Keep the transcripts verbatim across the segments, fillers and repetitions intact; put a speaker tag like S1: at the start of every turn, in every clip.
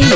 S1: सिंह।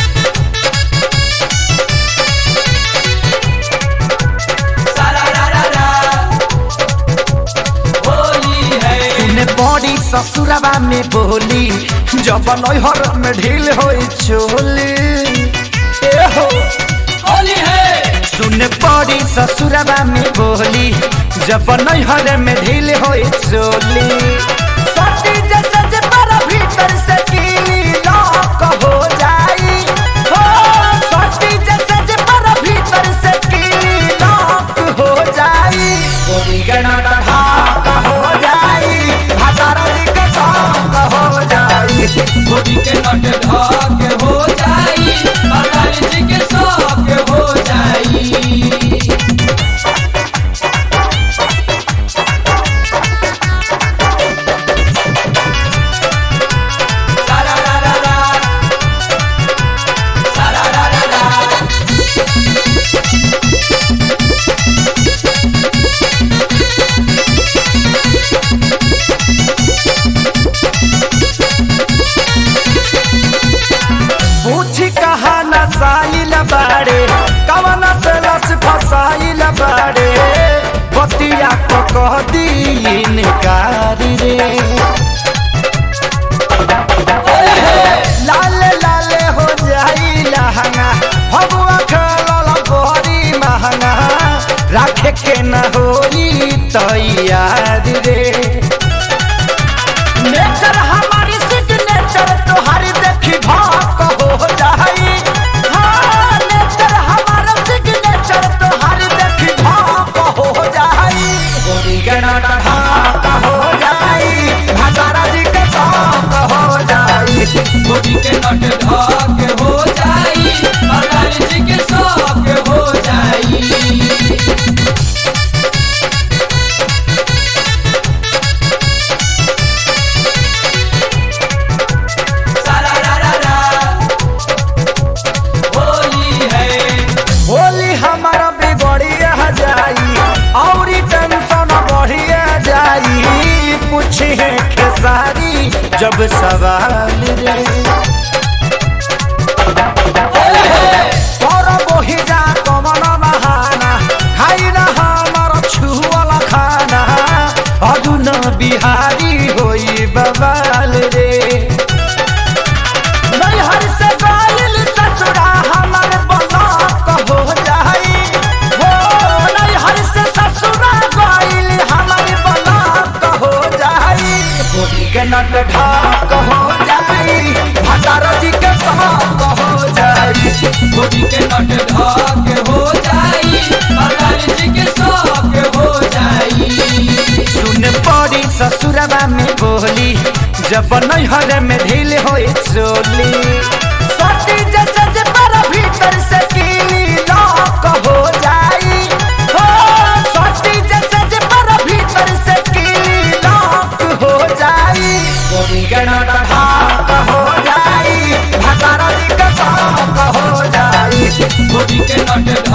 S2: बड़ी ससुरवा में बोली जब नैहर में ढील हो चोली ए हो होली है। सुन बड़ी ससुरवा में बोली जब नैहर में ढील हो चोली सती जैसे जे पर भीतर से कीली लॉक हो जाई हो सती जैसे जे पर भीतर से कीली लॉक हो जाई बोली के नाटा ढाक हो जाई
S3: गोदी के नट धाक हो जाई बालाल जी के शौक हो जाई। सारा रा रा रा सारा रा रा रा
S2: साइल बाड़े कवन से लस फसाइल बाड़े बतिया को कह दी निकारी रे लाले लाले हो जाई लहंगा भगवा खेलल बड़ी महंगा राखे के न होई तैयार रे नेचर हमारी सिग्नेचर तोहारी देखी भाक हो जाई
S3: गोदी के नट धाक हो जाई बालाल जी के शौक हो जाई। सारा रा रा रा होली है।
S2: होली हमारा बिगड़िया जाई और टेंशन बढ़िया जाई पूछे खेसारी जब सवाल रे और बोही जा कमन बहाना खाई ना हमार छुअल खाना अदुन बिहारी होई बवाल रे नैहर से गाइल ससुरा हमार बलाक हो जाई हो नैहर से ससुरा गाइल हमार बलाक हो जाई गोदी के नट ढाक हो जाई भतार जी के शौक हो जाई
S3: गोदी के नट धाक हो जाई बालाल जी के शौक हो जाई।
S2: सुन पड़ी ससुरवा में बोली जब नैहर में ढील हो चोली सती जैसे जे पर भीतर से कीली लॉक हो जाई हो सती जैसे जे पर भीतर से कीली लॉक हो जाई गोदी के नट ढाक हो जाई भतार जी के शौक हो जाई
S3: गोदी के नट